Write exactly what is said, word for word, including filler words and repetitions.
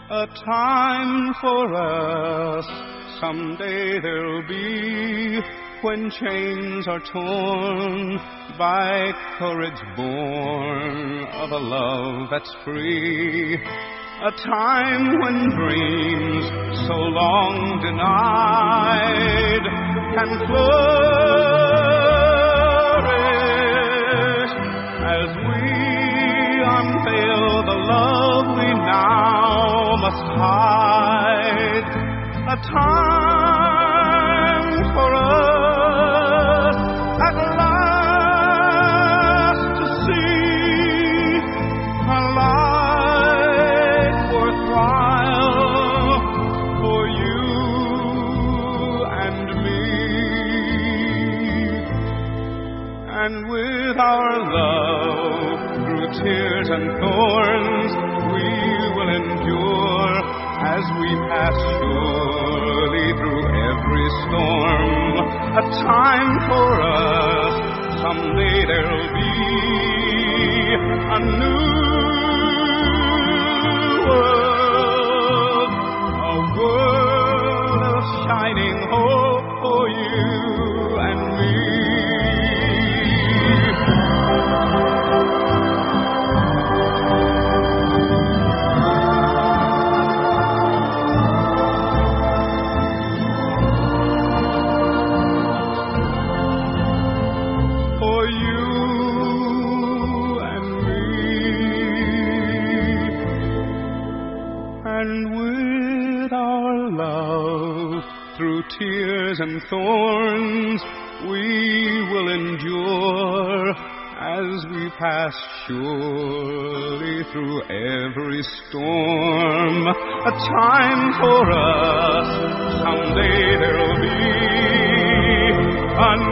A time for us, someday there'll be, when chains are torn by courage born of a love that's free. A time when dreams so long denied can flourish as we unveil the love we now must hide. A time for us at last to see a life worthwhile for you and me. And with our love through tears and thorns we will endure as we pass surely through every storm. A time for us, someday there'll be a new world, a world of shining hope for you and me. Through tears and thorns we will endure as we pass surely through every storm. A time for us, someday there'll be a